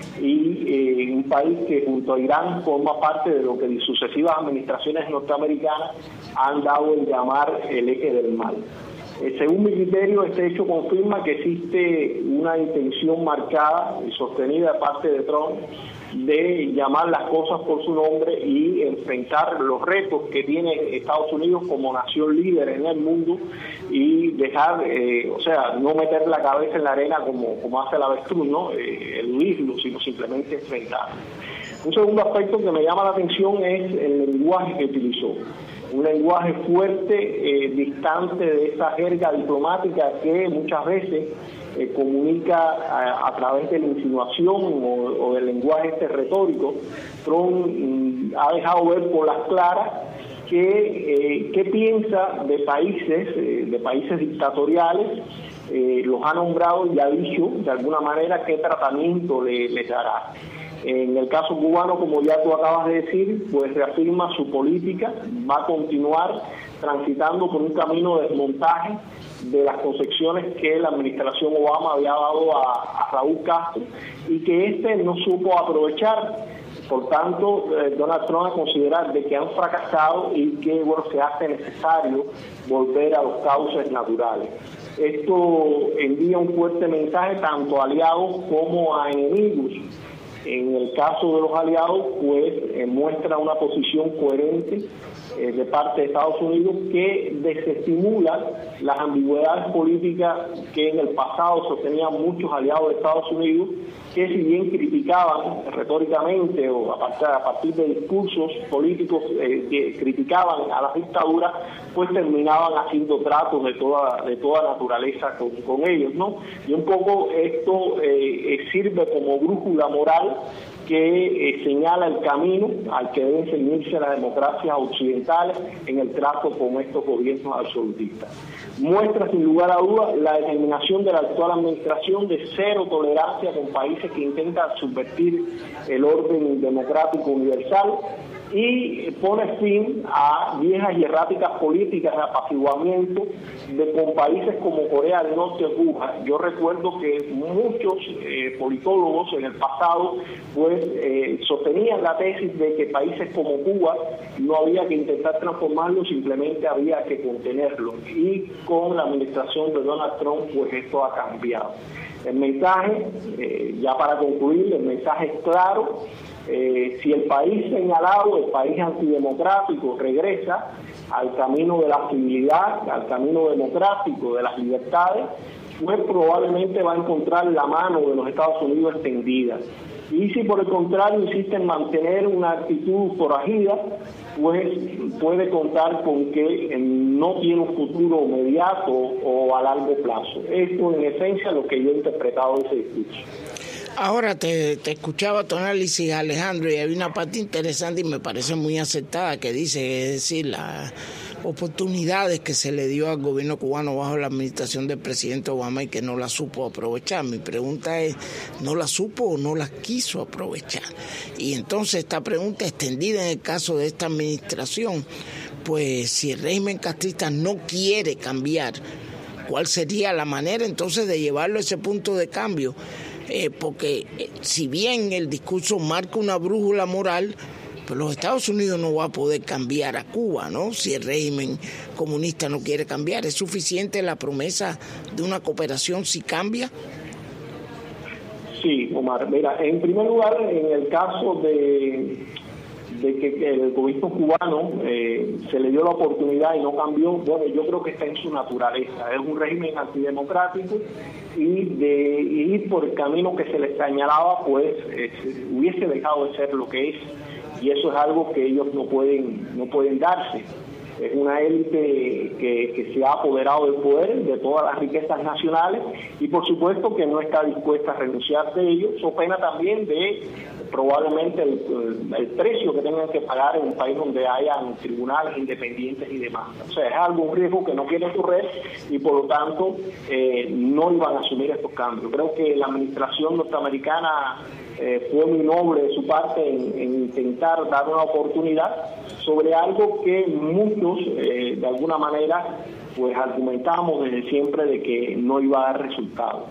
y un país que junto a Irán forma parte de lo que sucesivas administraciones norteamericanas han dado en llamar el eje del mal. Según mi criterio, este hecho confirma que existe una intención marcada y sostenida de parte de Trump de llamar las cosas por su nombre y enfrentar los retos que tiene Estados Unidos como nación líder en el mundo y dejar, no meter la cabeza en la arena como hace el avestruz, ¿no? Eludirlo, sino simplemente enfrentarlo. Un segundo aspecto que me llama la atención es el lenguaje que utilizó. Un lenguaje fuerte, distante de esa jerga diplomática que muchas veces comunica a través de la insinuación o del lenguaje retórico. Trump ha dejado ver por las claras qué piensa de países dictatoriales, los ha nombrado y ha dicho de alguna manera qué tratamiento les dará. En el caso cubano, como ya tú acabas de decir, pues reafirma su política, va a continuar transitando por un camino de desmontaje de las concepciones que la administración Obama había dado a Raúl Castro y que no supo aprovechar. Por tanto, Donald Trump ha considerado de que han fracasado y que se hace necesario volver a los cauces naturales. Esto envía un fuerte mensaje tanto a aliados como a enemigos. En el caso de los aliados, pues muestra una posición coherente de parte de Estados Unidos que desestimula las ambigüedades políticas que en el pasado sostenían muchos aliados de Estados Unidos, que si bien criticaban retóricamente o a partir de discursos políticos que criticaban a las dictaduras, pues terminaban haciendo tratos de toda naturaleza con ellos, ¿no? Y un poco esto sirve como brújula moral que señala el camino al que deben ceñirse las democracias occidentales en el trato con estos gobiernos absolutistas. Muestra sin lugar a dudas la determinación de la actual administración de cero tolerancia con países que intentan subvertir el orden democrático universal y pone fin a viejas y erráticas políticas de apaciguamiento con países como Corea del Norte o Cuba. Yo recuerdo que muchos politólogos en el pasado pues sostenían la tesis de que países como Cuba no había que intentar transformarlo, simplemente había que contenerlo, y con la administración de Donald Trump pues esto ha cambiado. El mensaje, ya para concluir, el mensaje es claro. Si el país señalado, el país antidemocrático, regresa al camino de la civilidad, al camino democrático de las libertades, pues probablemente va a encontrar la mano de los Estados Unidos extendida. Y si por el contrario insiste en mantener una actitud forajida, pues puede contar con que no tiene un futuro inmediato o a largo plazo. Esto en esencia es lo que yo he interpretado de ese discurso. Ahora te escuchaba tu análisis, Alejandro, y hay una parte interesante y me parece muy acertada que dice, es decir, las oportunidades que se le dio al gobierno cubano bajo la administración del presidente Obama y que no las supo aprovechar. Mi pregunta es, ¿no las supo o no las quiso aprovechar? Y entonces esta pregunta extendida en el caso de esta administración, pues si el régimen castrista no quiere cambiar, ¿cuál sería la manera entonces de llevarlo a ese punto de cambio? Porque si bien el discurso marca una brújula moral, pues los Estados Unidos no va a poder cambiar a Cuba, ¿no? Si el régimen comunista no quiere cambiar, ¿es suficiente la promesa de una cooperación si cambia? Sí, Omar. Mira, en primer lugar, en el caso de que el gobierno cubano se le dio la oportunidad y no cambió, bueno, yo creo que está en su naturaleza. Es un régimen antidemocrático y de ir por el camino que se le señalaba, pues hubiese dejado de ser lo que es. Y eso es algo que ellos no pueden darse. Es una élite que se ha apoderado del poder, de todas las riquezas nacionales, y por supuesto que no está dispuesta a renunciar de ello, so pena también de probablemente el precio que tengan que pagar en un país donde hayan tribunales independientes y demás. O sea, es algún riesgo que no quieren correr y por lo tanto no iban a asumir estos cambios. Creo que la administración norteamericana fue muy noble de su parte en intentar dar una oportunidad sobre algo que muchos de alguna manera pues argumentamos desde siempre de que no iba a dar resultado.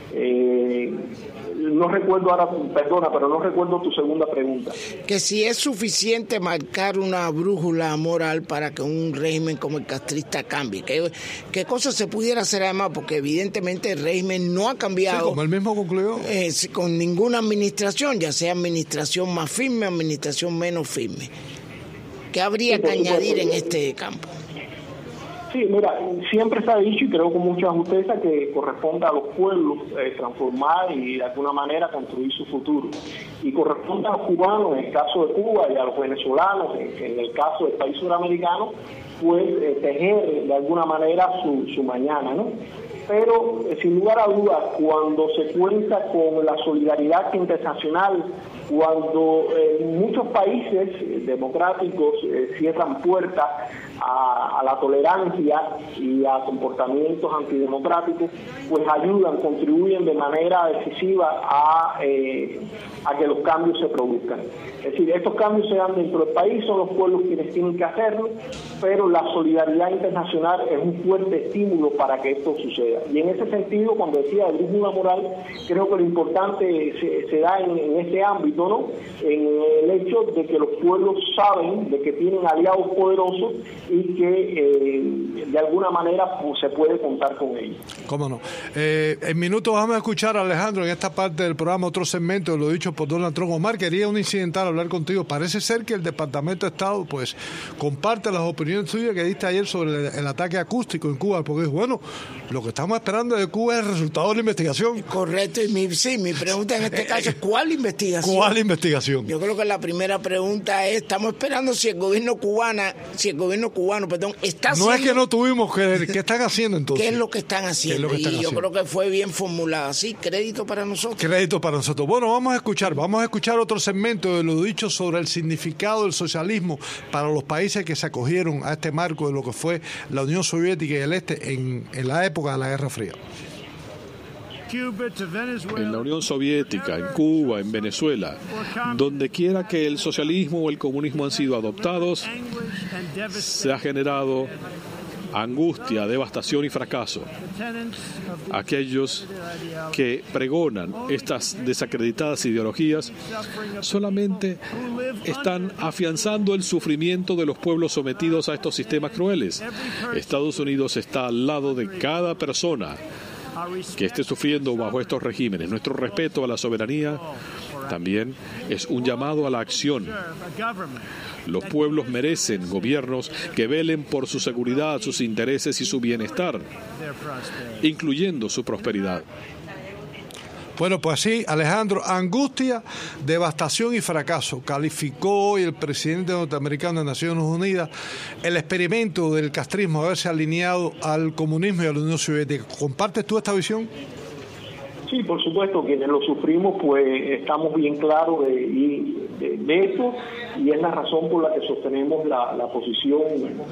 No recuerdo ahora, perdona, pero no recuerdo tu segunda pregunta. Que si es suficiente marcar una brújula moral para que un régimen como el castrista cambie. ¿Qué cosas se pudiera hacer además? Porque evidentemente el régimen no ha cambiado. Sí, como él mismo concluyó. Con ninguna administración, ya sea administración más firme, administración menos firme. ¿Qué habría que añadir en este campo? Sí, mira, siempre se ha dicho, y creo con mucha justeza, que corresponde a los pueblos transformar y de alguna manera construir su futuro. Y corresponde a los cubanos, en el caso de Cuba, y a los venezolanos, en el caso del país suramericano, pues tejer de alguna manera su mañana, ¿no? Pero, sin lugar a dudas, cuando se cuenta con la solidaridad internacional, cuando muchos países democráticos cierran puertas a la tolerancia y a comportamientos antidemocráticos, pues ayudan, contribuyen de manera decisiva a que los cambios se produzcan. Es decir, estos cambios se dan dentro del país, son los pueblos quienes tienen que hacerlo, pero la solidaridad internacional es un fuerte estímulo para que esto suceda. Y en ese sentido, cuando decía de brújula moral, creo que lo importante se da en ese ámbito, ¿no? En el hecho de que los pueblos saben de que tienen aliados poderosos y que de alguna manera pues, se puede contar con ellos. ¿Cómo no? En minutos vamos a escuchar a Alejandro en esta parte del programa otro segmento, lo dicho por Donald Trump. Omar, quería un incidental hablar contigo. Parece ser que el Departamento de Estado pues comparte las opiniones tuyas que diste ayer sobre el ataque acústico en Cuba, porque es bueno, lo que estamos esperando de Cuba es el resultado de la investigación. Correcto, y mi pregunta en este caso es ¿cuál investigación? ¿Cuál investigación? Yo creo que la primera pregunta es, estamos esperando si el gobierno cubano cubanos, perdón, está haciendo... No es que no tuvimos que... ¿Qué están haciendo entonces? ¿Qué es lo que están haciendo? Yo creo que fue bien formulada. Sí, crédito para nosotros. Crédito para nosotros. Bueno, vamos a escuchar otro segmento de lo dicho sobre el significado del socialismo para los países que se acogieron a este marco de lo que fue la Unión Soviética y el Este en la época de la Guerra Fría. En la Unión Soviética, en Cuba, en Venezuela, donde quiera que el socialismo o el comunismo han sido adoptados, se ha generado angustia, devastación y fracaso. Aquellos que pregonan estas desacreditadas ideologías solamente están afianzando el sufrimiento de los pueblos sometidos a estos sistemas crueles. Estados Unidos está al lado de cada persona que esté sufriendo bajo estos regímenes. Nuestro respeto a la soberanía también es un llamado a la acción. Los pueblos merecen gobiernos que velen por su seguridad, sus intereses y su bienestar, incluyendo su prosperidad. Bueno, pues sí, Alejandro, angustia, devastación y fracaso. Calificó hoy el presidente norteamericano de Naciones Unidas el experimento del castrismo haberse alineado al comunismo y a la Unión Soviética. ¿Compartes tú esta visión? Sí, por supuesto, quienes lo sufrimos, pues estamos bien claros de esto, y es la razón por la que sostenemos la posición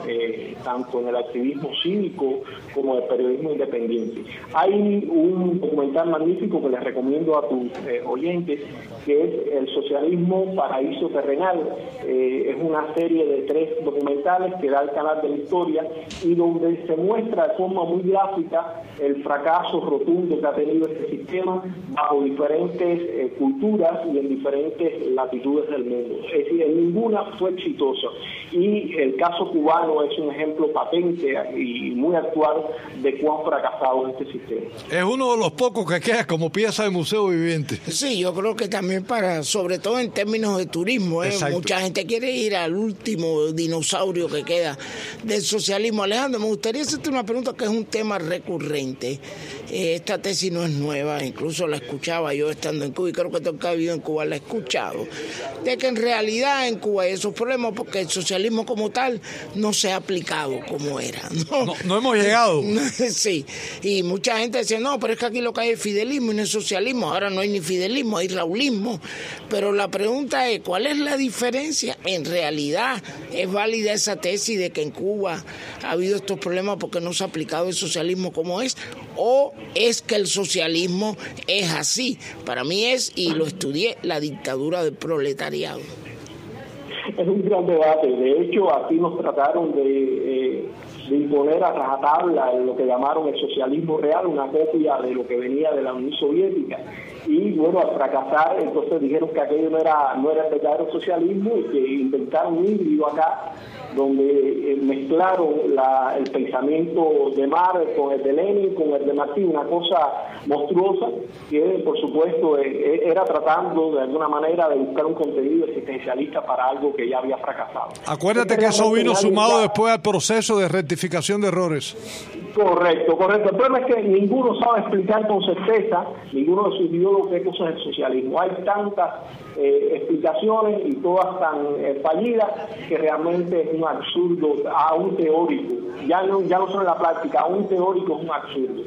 tanto en el activismo cívico como del periodismo independiente. Hay un documental magnífico que les recomiendo a tus oyentes, que es El socialismo paraíso terrenal. Es una serie de 3 documentales que da el canal de la Historia, y donde se muestra de forma muy gráfica el fracaso rotundo que ha tenido este sistema bajo diferentes culturas y en diferentes latitudes del mundo. Es decir, en ninguna fue exitosa, y el caso cubano es un ejemplo patente y muy actual de cuán fracasado es este sistema. Es uno de los pocos que queda como pieza de museo viviente. Sí, yo creo que también sobre todo en términos de turismo, mucha gente quiere ir al último dinosaurio que queda del socialismo. Alejandro, me gustaría hacerte una pregunta que es un tema recurrente. Esta tesis no es nueva, incluso la escuchaba yo estando en Cuba, y creo que todo el que ha vivido en Cuba la ha escuchado, de que en realidad en Cuba hay esos problemas porque el socialismo como tal no se ha aplicado como era. No hemos llegado. Sí, y mucha gente decía, no, pero es que aquí lo que hay es fidelismo y no es socialismo. Ahora no hay ni fidelismo, hay raulismo. Pero la pregunta es, ¿cuál es la diferencia? En realidad, ¿es válida esa tesis de que en Cuba ha habido estos problemas porque no se ha aplicado el socialismo como es? ¿O es que el socialismo es así? Para mí es, y lo estudié, la dictadura del proletariado. Es un gran debate. De hecho, aquí nos trataron de imponer a rajatabla lo que llamaron el socialismo real, una copia de lo que venía de la Unión Soviética. Y bueno, al fracasar, entonces dijeron que aquello no era el verdadero socialismo, y que inventaron un híbrido acá, donde mezclaron el pensamiento de Marx con el de Lenin, con el de Martí, una cosa monstruosa, que por supuesto era tratando de alguna manera de buscar un contenido existencialista para algo que ya había fracasado. Acuérdate que eso vino sumado después al proceso de rectificación de errores. Correcto. El problema es que ninguno sabe explicar con certeza, ninguno de sus ideólogos, qué cosa es el socialismo. Hay tantas explicaciones y todas tan fallidas que realmente es un absurdo a un teórico. Ya no solo en la práctica, a un teórico es un absurdo.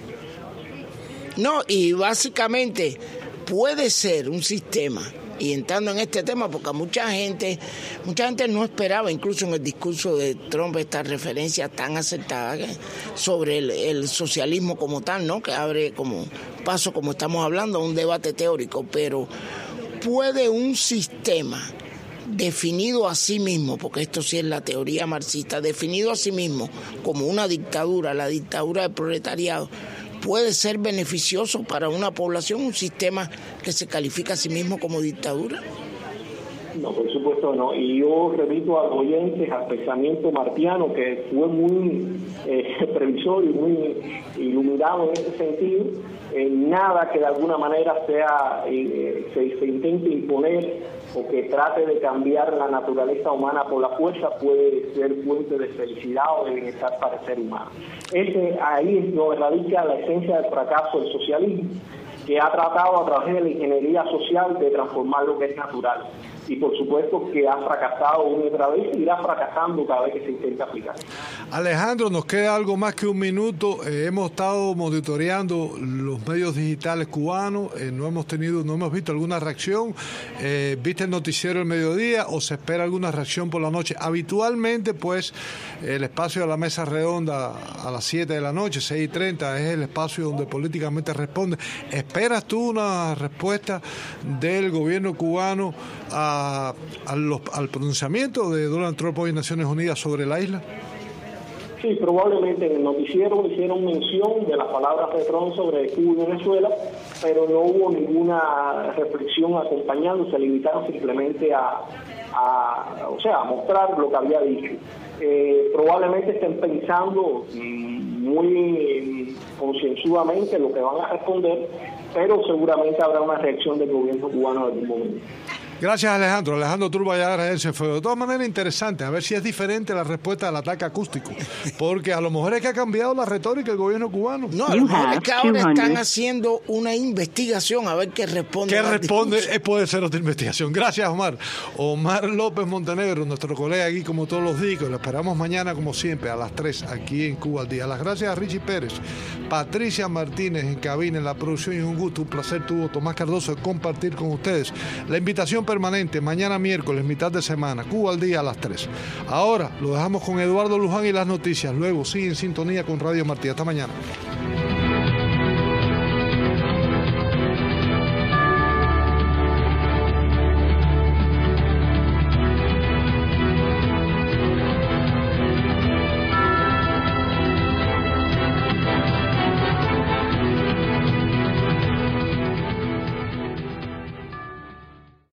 No, y básicamente puede ser un sistema, y entrando en este tema, porque mucha gente no esperaba, incluso en el discurso de Trump, esta referencia tan acertada sobre el socialismo como tal, ¿no? Que abre como paso, como estamos hablando, a un debate teórico. Pero ¿puede un sistema definido a sí mismo, porque esto sí es la teoría marxista, definido a sí mismo como una dictadura, la dictadura del proletariado, puede ser beneficioso para una población, un sistema que se califica a sí mismo como dictadura? No, por supuesto no. Y yo remito a los oyentes al pensamiento martiano, que fue muy previsor y muy iluminado en ese sentido. Nada que de alguna manera se intente imponer o que trate de cambiar la naturaleza humana por la fuerza puede ser fuente de felicidad o de bienestar para el ser humano. Ahí es donde radica la esencia del fracaso del socialismo, que ha tratado a través de la ingeniería social de transformar lo que es natural. y por supuesto que ha fracasado una y otra vez y irá fracasando cada vez que se intenta aplicar. Alejandro, nos queda algo más que un minuto. Hemos estado monitoreando los medios digitales cubanos, no hemos visto alguna reacción. ¿Viste el noticiero el mediodía o se espera alguna reacción por la noche? Habitualmente, pues, el espacio de la mesa redonda a las 7 de la noche, 6:30, es el espacio donde políticamente responde. ¿Esperas tú una respuesta del gobierno cubano al pronunciamiento de Donald Trump hoy en Naciones Unidas sobre la isla? Sí, probablemente en el noticiero hicieron mención de las palabras de Trump sobre Cuba y Venezuela, pero no hubo ninguna reflexión acompañando, se limitaron simplemente a mostrar lo que había dicho. Probablemente estén pensando muy concienzudamente lo que van a responder, pero seguramente habrá una reacción del gobierno cubano en algún momento. Gracias, Alejandro. Alejandro Turbayar, ese fue de todas maneras interesante, a ver si es diferente la respuesta al ataque acústico, porque a lo mejor es que ha cambiado la retórica del gobierno cubano. No, a lo mejor es que ahora están haciendo una investigación a ver qué responde. ¿Qué responde? Puede ser otra investigación. Gracias, Omar. Omar López Montenegro, nuestro colega aquí como todos los días, lo esperamos mañana como siempre a las 3 aquí en Cuba al Día. Las gracias a Richie Pérez, Patricia Martínez en cabina, en la producción, y un gusto, un placer tuvo Tomás Cardoso de compartir con ustedes. La invitación permanente, mañana miércoles, mitad de semana, Cuba al Día a las 3. Ahora lo dejamos con Eduardo Luján y las noticias. Luego sigue en sintonía con Radio Martí. Hasta mañana.